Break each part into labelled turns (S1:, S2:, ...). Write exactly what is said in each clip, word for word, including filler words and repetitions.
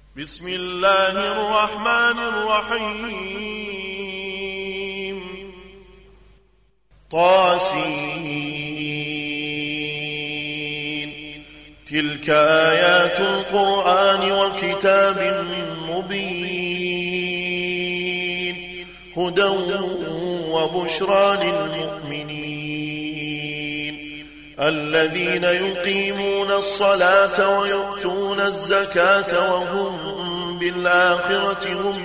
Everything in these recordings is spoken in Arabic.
S1: بسم الله الرحمن الرحيم طاسين تلك آيات القرآن وكتاب مبين هدى وبشرى للمؤمنين الذين يقيمون الصلاة ويؤتون الزكاة وهم بالآخرة هم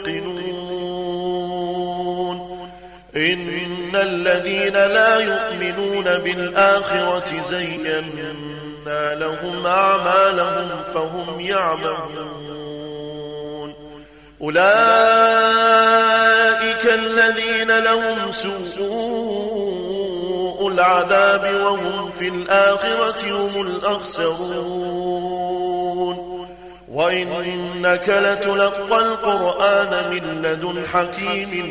S1: يوقنون إن الذين لا يؤمنون بالآخرة زينا لهم أعمالهم فهم يعملون أولئك الذين لهم سوء العذاب وهم في الآخرة هم الأخسرون وإنك لتلقى القرآن من لدن حكيم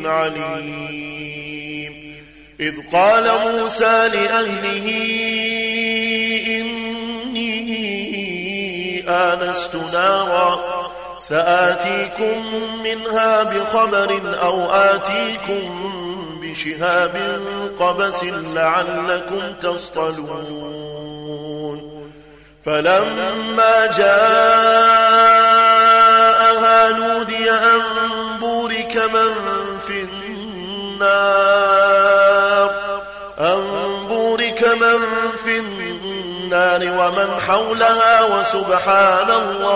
S1: عليم إذ قال موسى لأهله إني آنست نارا سآتيكم منها بخبر أو آتيكم بشهاب قبس لعلكم تصطلون فلما جاءها نودي أن بورك من في النار أن بورك من في النار ومن حولها وسبحان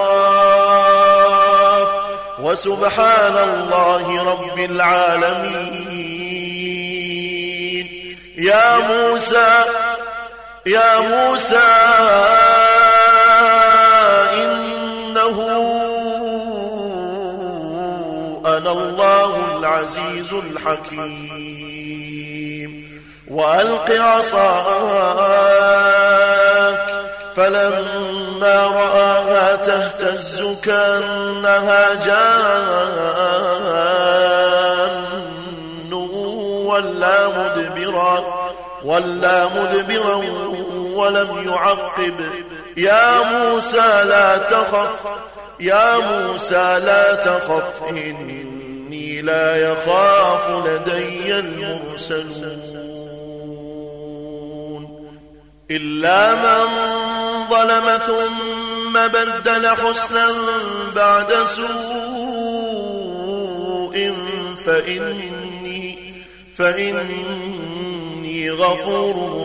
S1: الله وسبحان الله رب العالمين يا موسى يا موسى إنه أنا الله العزيز الحكيم وألق عصاك فلما رآها تهتز كأنها جان ولا مدبرا ولا مدبرا ولم يعقب يا موسى لا تخف يا موسى لا تخف إني لا يخاف لدي المرسلون إلا من ظلم ثم بدل حسنا بعد سوء فإني فإني غفور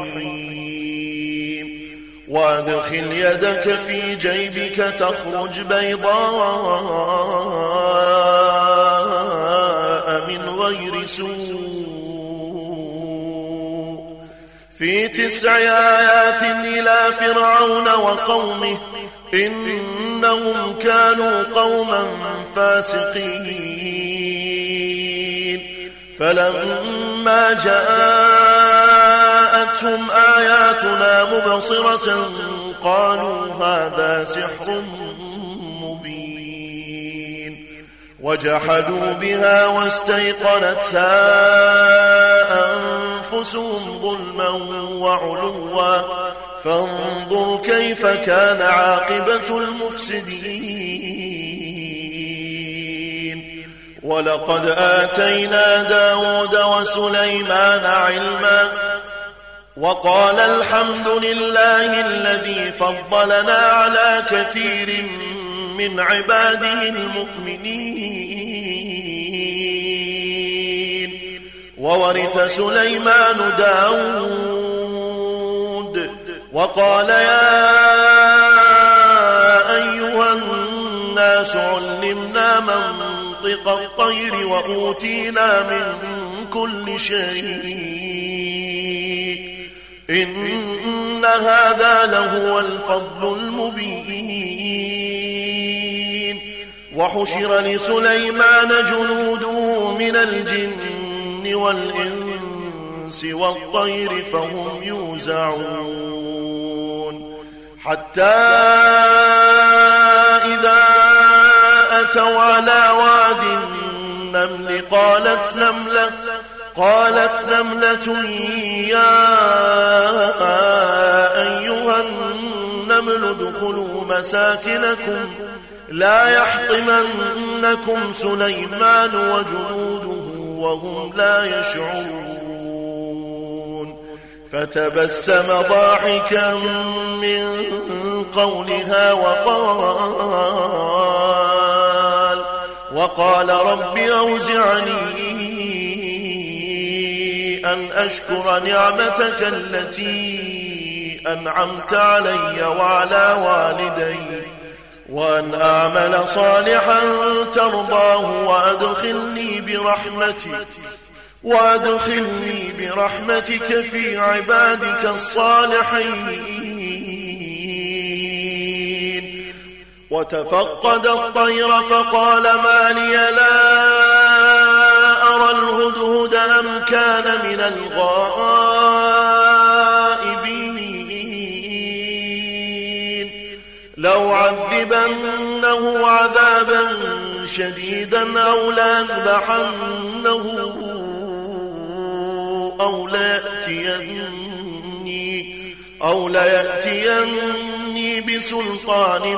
S1: رحيم وأدخل يدك في جيبك تخرج بيضاء من غير سوء في تسع آيات إلى فرعون وقومه إنهم كانوا قوما فاسقين فلما جاءتهم آياتنا مبصرة قالوا هذا سحر مبين وجحدوا بها واستيقنتها أنفسهم ظلما وعلوا فانظر كيف كان عاقبة المفسدين ولقد آتينا داود وسليمان علما وقال الحمد لله الذي فضلنا على كثير من عباده المؤمنين وورث سليمان داود وقال يا أيها الناس علمنا منطق الطير وأوتينا من كل شيء إن هذا لهو الفضل المبين وحشر لسليمان جنوده من الجن والإنس والطير فهم يوزعون حتى إذا أتوا على واد النمل قالت نملة قالت نملة يا أيها النمل ادخلوا مساكنكم لا يحطمنكم سليمان وجنوده وهم لا يشعرون فتبسم ضاحكا من قولها وقال وقال رب أوزعني أن أشكر نعمتك التي أنعمت علي وعلى والدي وأن أعمل صالحا ترضاه وأدخلني برحمتك وأدخلني برحمتك في عبادك الصالحين. وتفقد الطير فقال ما لي لا أرى الهدهد أم كان من الغائبين لو عذبنه عذابا شديدا أو لأذبحنه أو ليأتيني أو ليأتيني بسلطان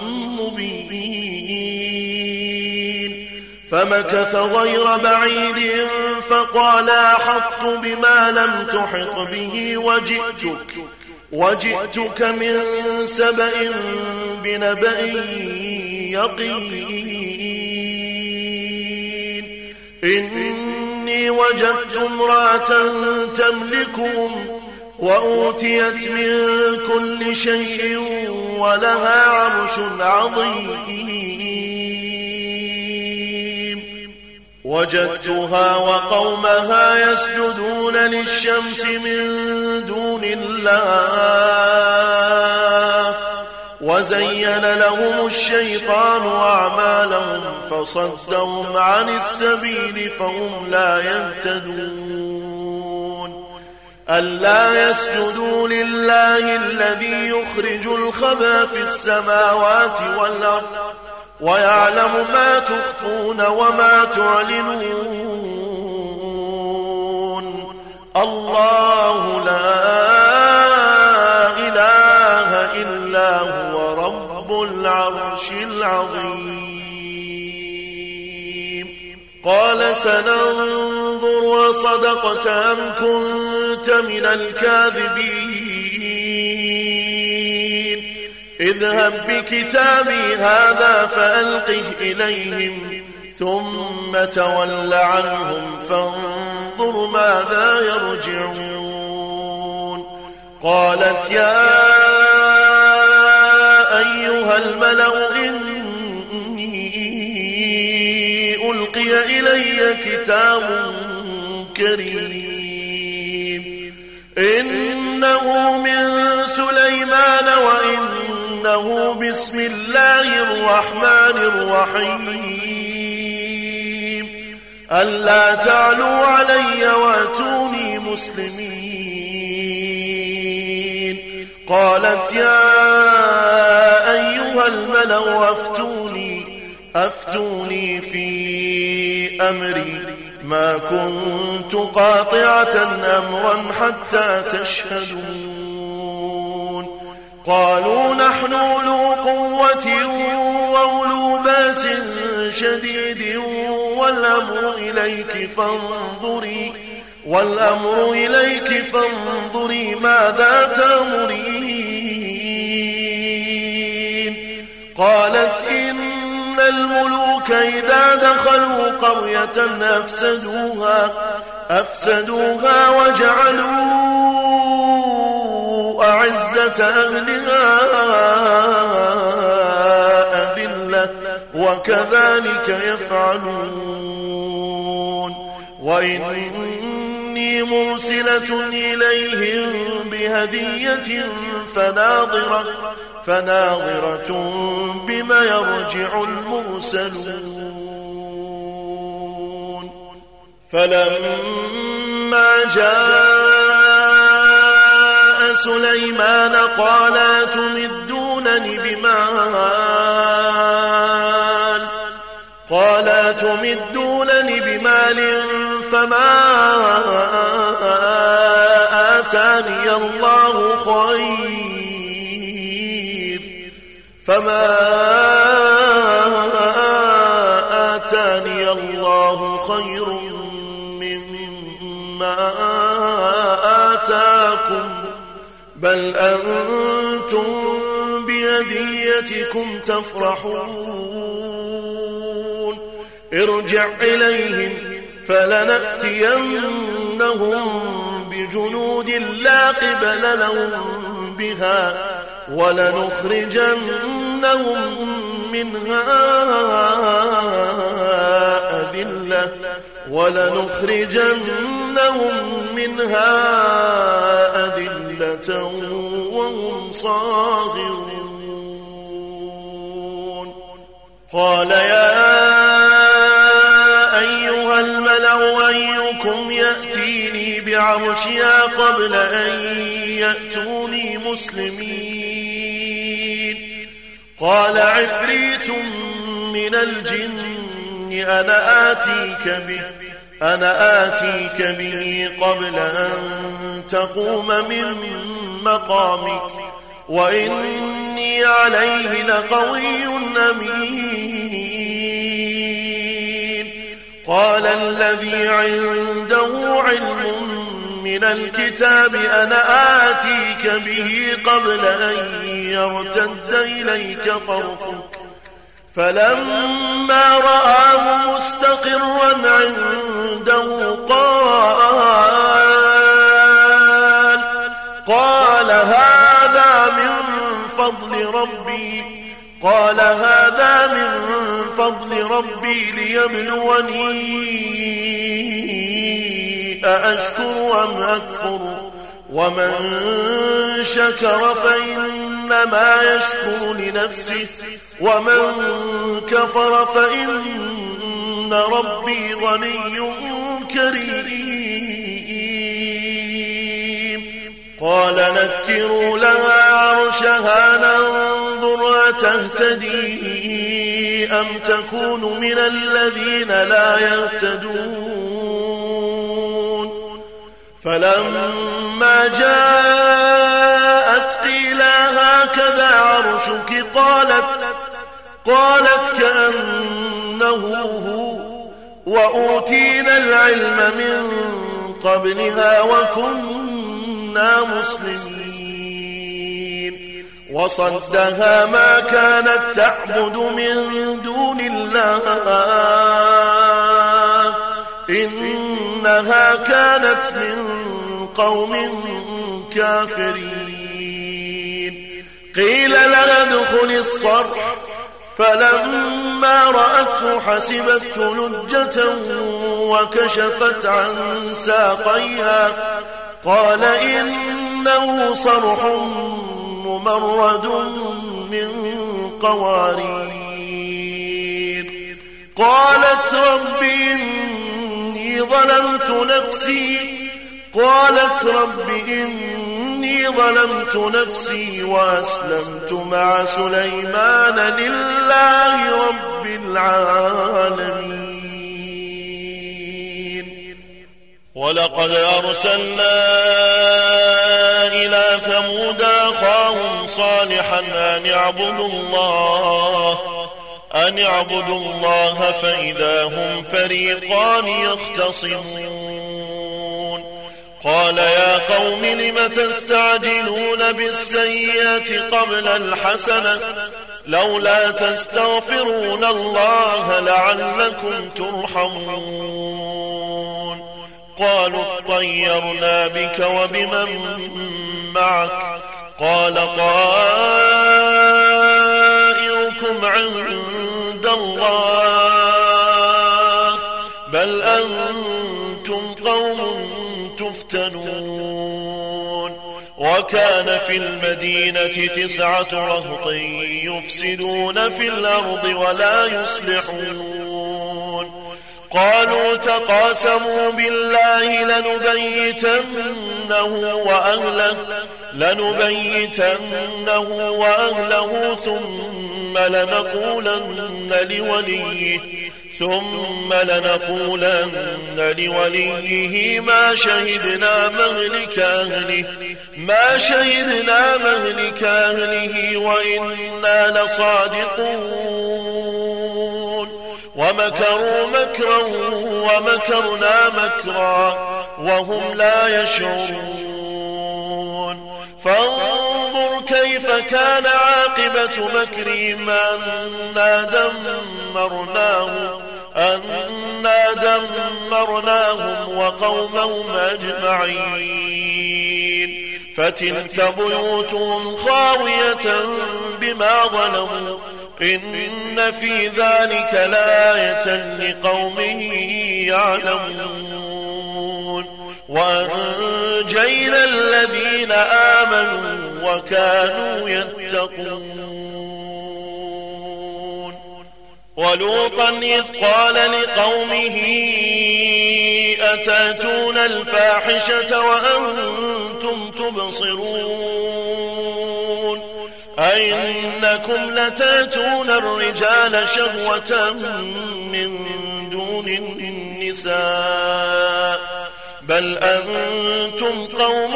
S1: مبين. فمكث غير بعيد فقال أحطت بما لم تحط به وجئتك وجئتك من سبأ بنبأ يقين. إني وجدت امرأة تملكهم وأوتيت من كل شيء ولها عرش عظيم. وجدتها وقومها يسجدون للشمس من دون الله وزين لهم الشيطان أعمالهم فصدهم عن السبيل فهم لا يهتدون. ألا يسجدوا لله الذي يخرج الخبى في السماوات والأرض ويعلم ما تخفون وما تعلنون. الله لا إله إلا هو رب العرش العظيم. قال سننظر وصدقت أم كنت من الكاذبين. اذهب بكتابي هذا فألقه إليهم ثم تول عنهم فانظر ماذا يرجعون. قالت يا أيها الملأ إني ألقي إلي كتاب كريم إنه من سليمان وإنه بسم الله الرحمن الرحيم. ألا تعلوا علي وأتوني مسلمين. قالت يا أيها الملأ أفتوني أفتوني في أمري ما كنت قاطعة أمرا حتى تشهدون. قالوا نحن أولو قوة وأولو بأس شديد والأمر إليك فانظري والأمر إليك فانظري ماذا تأمرين. قالت إن الملوك إذا دخلوا قرية أفسدوها أفسدوها وجعلوا أعزة أهلها أذلة وكذلك يفعلون. وإني مرسلة إليهم بهدية فناظرة فناظرة بما يرجع المرسلون. فلما جاء سليمان قال أتمدونني بمال قال أتمدونني بمال فما آتاني الله خير فما خير مما آتاكم بل أنتم بهديتكم تفرحون ارجع إليهم فلنأتينهم بجنود لا قبل لهم بها ولنخرجنهم منها أذلة ولنخرجنهم منها أذلة وهم صاغرون قال يا أيها الملأ أيكم يأتيني بعرشها قبل أن يأتوني مسلمين قال عفريت من الجن أنا آتيك به أنا آتيك به قبل أن تقوم من مقامك وإني عليه لقوي أمين قال الذي عنده علم من الكتاب أنا آتيك به قبل أن يرتد إليك طرفك فلما رآه مستقرا عنده قال قال هذا من فضل ربي قال هذا من فضل ربي ليبلوني أأشكر أم أكفر ومن شكر فإنما يشكر لنفسه ومن كفر فإن ربي غني كريم قال نكروا لها عرشها ننظر أتهتدي أم تكون من الذين لا يهتدون فلما جاءت قيل هكذا عرشك قالت قالت كأنه هو وأوتينا العلم من قبلها وكنا مسلمين وصدها ما كانت تعبد من دون الله إنها كانت من قوم كافرين قيل لها ادخل الصرح فلما رأته حسبته لجة وكشفت عن ساقيها قال إنه صرح ممرد من قوارير قالت رب إني ظلمت نفسي قالت رب إني ظلمت نفسي وأسلمت مع سليمان لله رب العالمين ولقد أرسلنا إلى ثمود أخاهم صالحا أن اعبدوا الله أن اعبدوا الله فإذا هم فريقان يختصمون قال يا قوم لم تستعجلون بالسيئة قبل الحسنة لولا تستغفرون الله لعلكم ترحمون قالوا اطيرنا بك وبمن معك قال طائركم عند الله بل أنتم قوم تفتنون وكان في المدينة تسعة رهط يفسدون في الأرض ولا يصلحون قالوا تقاسموا بالله لنبيتنه وأهله لنبيتنه وأهله ثم لنقولن لوليه ثم لنقولن لوليه ما شهدنا مهلك أهله ما شهدنا مهلك أهله وإنا لصادقون وما ومكروا مكرا ومكرنا مكرا وهم لا يشعرون فانظر كيف كان عاقبة مكرهم أنا دمرناهم أنا دمرناهم وقومهم أجمعين فتلك بيوتهم خاوية بما ظلموا إن في ذلك لآية لقوم يعلمون وأنجينا الذين آمنوا وكانوا يتقون ولوطا إذ قال لقومه أتأتون الفاحشة وأنتم تبصرون أئنكم لتأتون الرجال شهوة من دون النساء بل أنتم قوم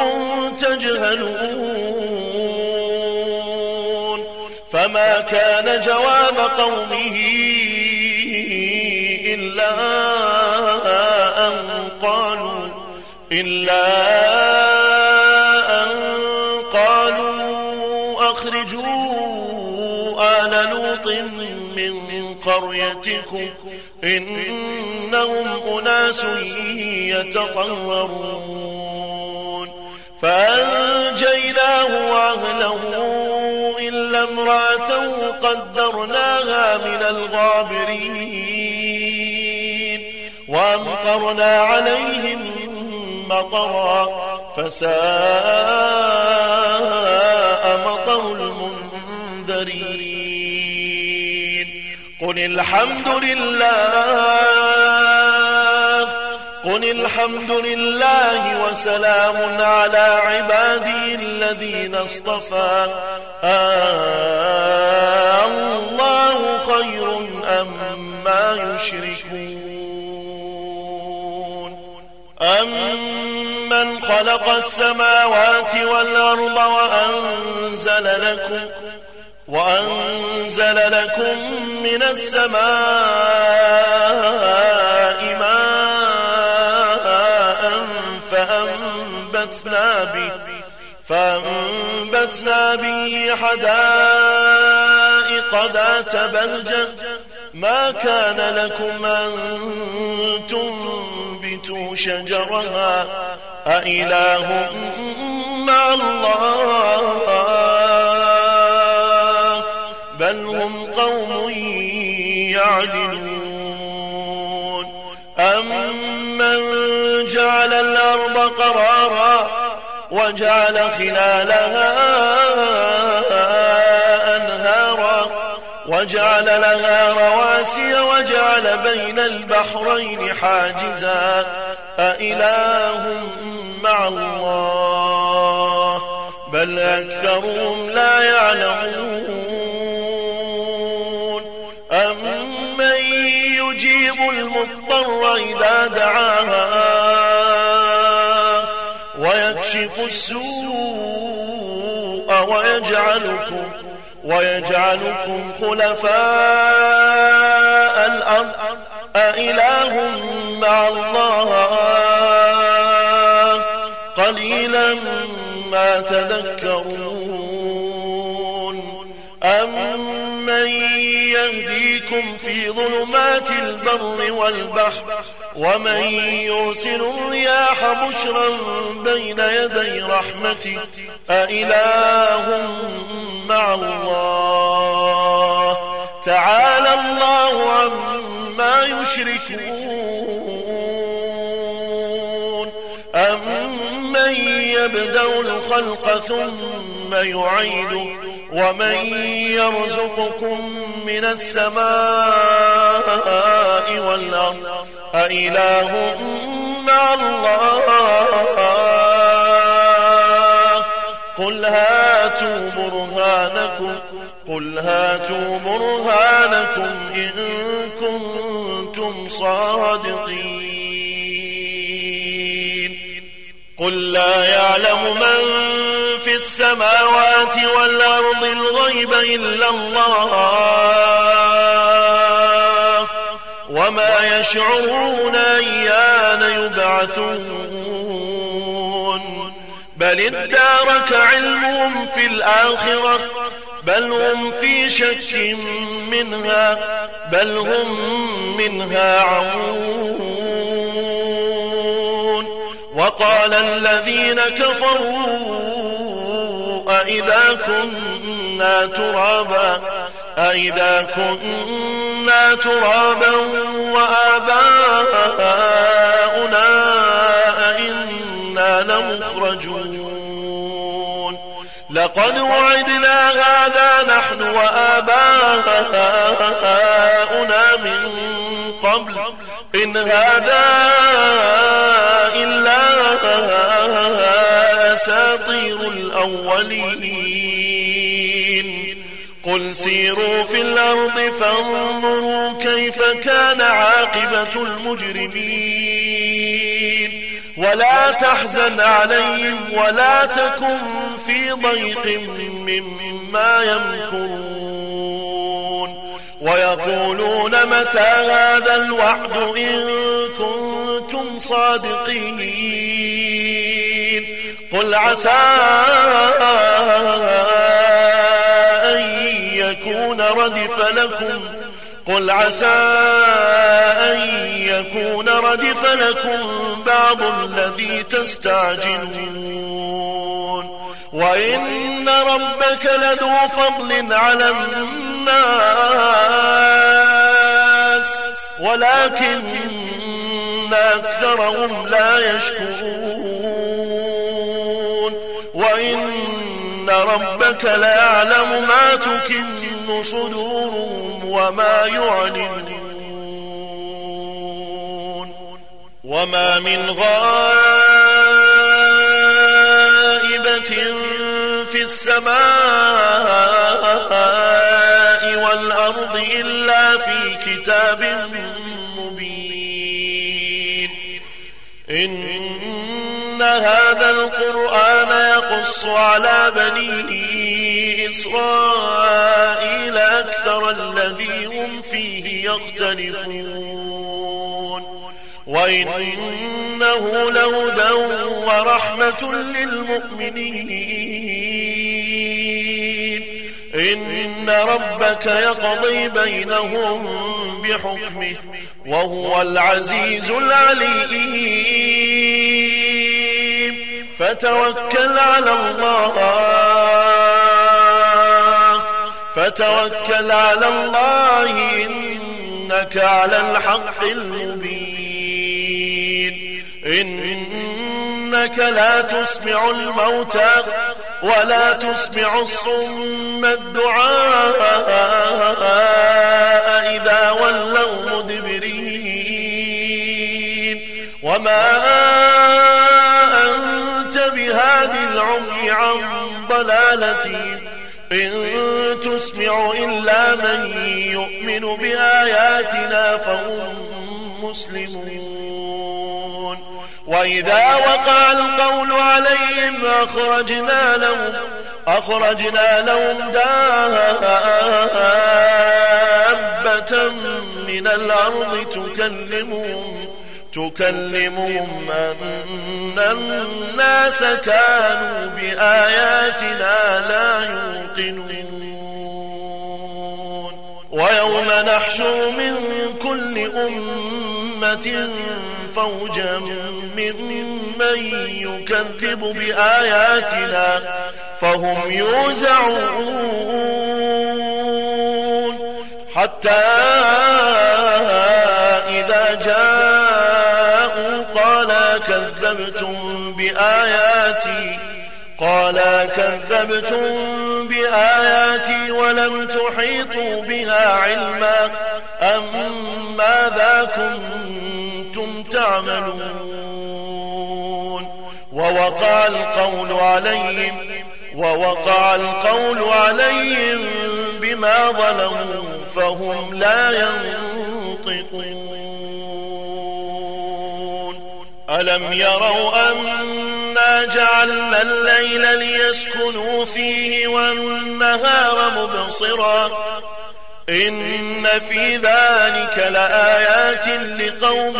S1: تجهلون فما كان جواب قومه إلا أن قالوا إلا أن قالوا أخرجوا آل لوط من قريتكم إنهم أناس يتطهرون فأنجيناه وأهله إلا امرأته قدرناها من الغابرين وأمطرنا عليهم مطرا فساء مطر المنذرين قل الحمد لله قل الحمد لله وسلام على عبادي الذين اصطفى آه الله خير أما يشركون أمن خلق السماوات والأرض وأنزل لكم وأنزل لكم من السماء ماء فأنبتنا به فأنبتنا به حدائق ذات بهجة ما كان لكم أن تنبتوا شجرها أإله مع الله بل هم قوم يعدلون أمن جعل الأرض قرارا وجعل خلالها أنهارا وجعل لها رواسي وجعل بين البحرين حاجزا أإله مع الله بل أكثرهم لا يعلمون أمن يجيب المضطر إذا دعاها ويكشف السوء ويجعلكم ويجعلكم خلفاء الأرض أإله مع الله قليلا ما تذكرون أمن يهديكم في ظلمات البر والبحر ومن يرسل الرياح بشرا بين يدي رحمته أإله مع الله تعالى الله عما يشركون أمن يبدأ الخلق ثم يعيده ومن يرزقكم من السماء والأرض أإله مع الله قل هاتوا برهانكم قل هاتوا برهانكم إن كنتم صادقين قل لا يعلم من في السماوات والأرض الغيب إلا الله يشعرون أيان يبعثون بل ادارك علمهم في الآخرة بل هم في شك منها بل هم منها عمون وقال الذين كفروا أئذا كنا ترابا أئذا كنا ترابا وآباؤنا أئنا لمخرجون لقد وعدنا هذا نحن وآباؤنا من قبل إن هذا إلا أساطير الأولين قل سيروا في الأرض فانظروا كيف كان عاقبة المجرمين ولا تحزن عليهم ولا تكن في ضيق مما يمكرون ويقولون متى هذا الوعد إن كنتم صادقين قل عسى أن يكون ردف لكم قل عسى أن يكون ردف لكم بعض الذي تستعجلون وإن ربك لذو فضل على الناس ولكن أكثرهم لا يشكرون وإن ربك ليعلم ما تكن صدورهم وما يعلنون وما من غائبة في السماء والأرض إلا في كتاب مبين إن هذا القرآن يقص على بني إسرائيل أكثر الذي هم فيه يختلفون وإنه لهدى ورحمة للمؤمنين إن ربك يقضي بينهم بحكمه وهو العزيز العليم فتوكل على الله فتوكل على الله إنك على الحق المبين إنك لا تسمع الموتى ولا تسمع الصم الدعاء إذا ولوا مدبرين وما أنت بهادي العمي عن ضلالتهم إن تسمع إلا من يؤمن بآياتنا فهم مسلمون وإذا وقع القول عليهم أخرجنا لهم أخرجنا لهم دابة من الأرض تكلمهم تكلمهم أن الناس كانوا بآياتنا لا يوقنون ويوم نحشر من كل أمة فوجا ممن يكذب بآياتنا فهم يوزعون حتى إذا جاءوا قال كذبتم بآياتي قال كذبتم بآياتي ولم تحيطوا بها علما أم ماذا كنتم تعملون ووقع القول عليهم ووقع القول عليهم بما ظلموا فهم لا ينطقون ألم يروا أنا جعلنا الليل ليسكنوا فيه والنهار مبصرا إن في ذلك لآيات لقوم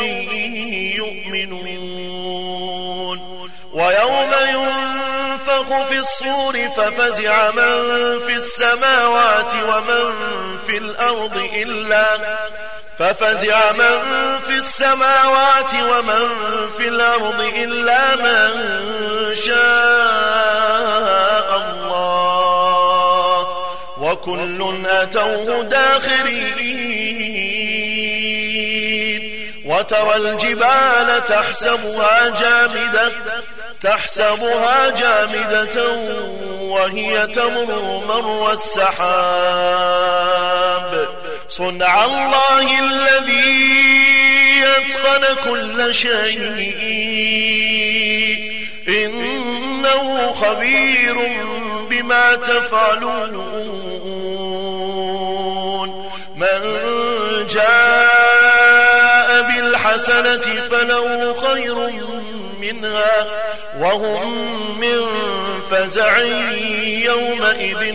S1: يؤمنون ويوم ينفخ في الصور ففزع من في السماوات ومن في الأرض إلا ففزع من في السماوات ومن في الأرض إلا من شاء الله وكل أتوه داخرين وترى الجبال تحسبها جامدة تحسبها جامدة وهي تمر مر السحاب صنع الله الذي يتقن كل شيء إنه خبير بما تفعلون من جاء بالحسنة فله خير منها وهم من فزع يومئذ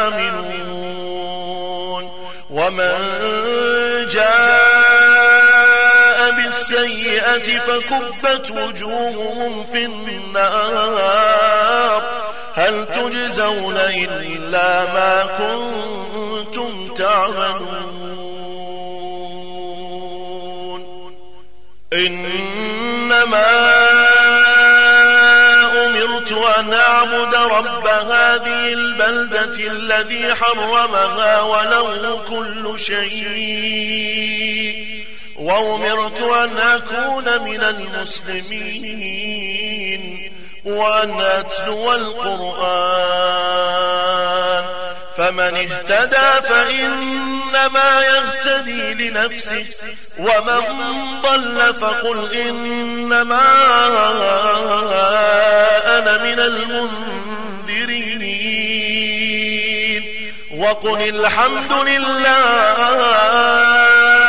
S1: آمنون ومن جاء بالسيئة فكبت وجوههم في النار هل تجزون إلا ما كنتم تعملون إنما أمرت أن أعبد رب هذه البلدة الذي حرمها وله كل شيء وأمرت أن أكون من المسلمين وأن أتلو القرآن فمن اهتدى فإنما يهتدي لنفسه ومن ضل فقل إنما أنا من المنذرين وقل الحمد لله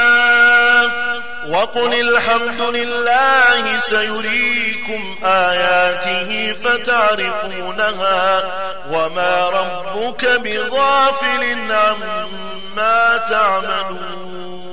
S1: وقل الحمد لله سيريكم آياته فتعرفونها وما ربك بغافل عما تعملون